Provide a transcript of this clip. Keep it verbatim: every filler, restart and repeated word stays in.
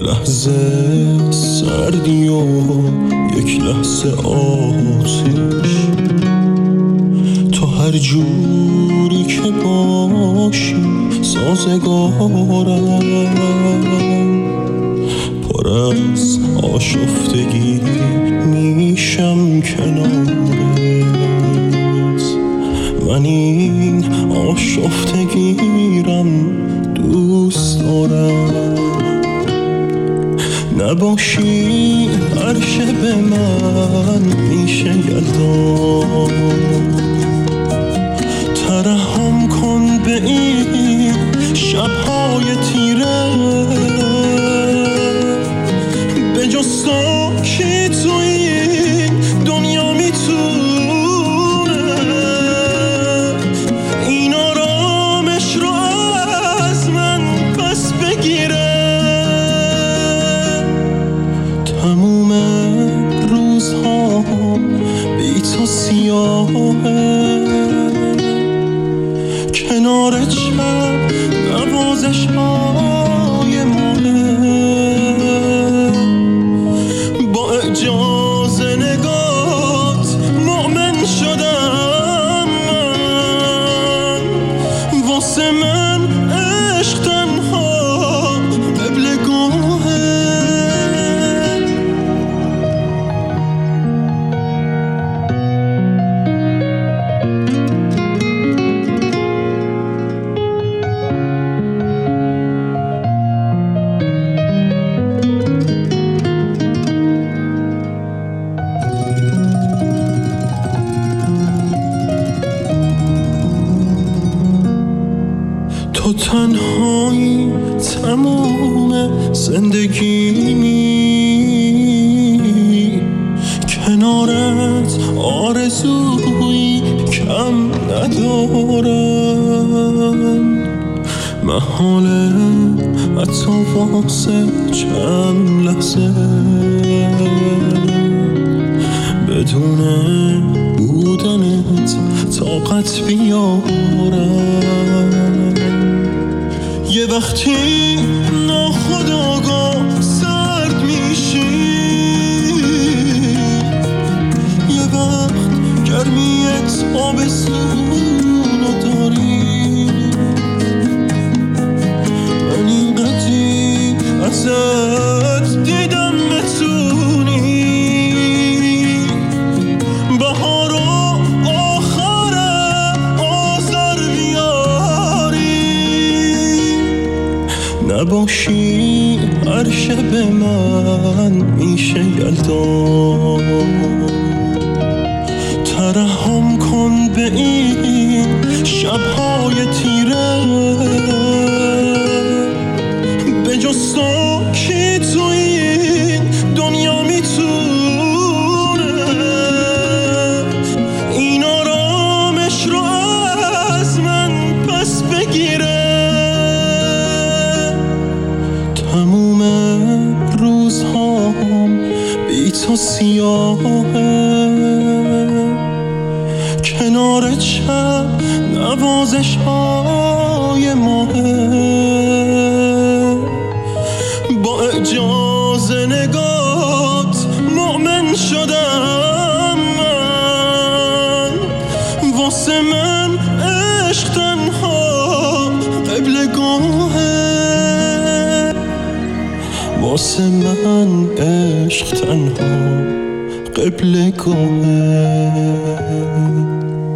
لحظه سردی و یک لحظه آتش، تو هر جوری که باشی سازگارم، پر از آشفتگی میشم کنارت، من این آشفتگیرم دوست دارم. نباشی هر شب من میشه یلدا، ترحم کن به این شبهای تیره، به جز تو کی تو این دنیا میتونه این آرامش رو از من پس بگیره. تموم روزها بی تو سیاهه، کنار چشم نوازش های ماه، با اجازه نگات مؤمن شدم من، واسه من عشق تنها قبلگاهه. تو تنهایی تموم زندگیمی، کنارت آرزویی کم ندارم، محاله حتی واسه چند لحظه بدون بودنت طاقت بیارم. یه وقتی ناخودآگاه سرد میشی، یه وقت گرمیت آبستونو داری، من اینقدری ازت دیدم بتونی بهار و آخر آذر بیاری. نباشی هر شب من میشه یلدا، ترحم کن به این شبهای تیره، به جز تو کی تو این دنیا میتونه این آرامش رو از من پس بگیره. تموم روزهام بی تو سیاهه، کنار چشم نوازش های ماهه، با اجازه نگات مؤمن شدم من، واسه من عشق تنها قبلگاهه، واسه من عشق تنها قبلگاهه.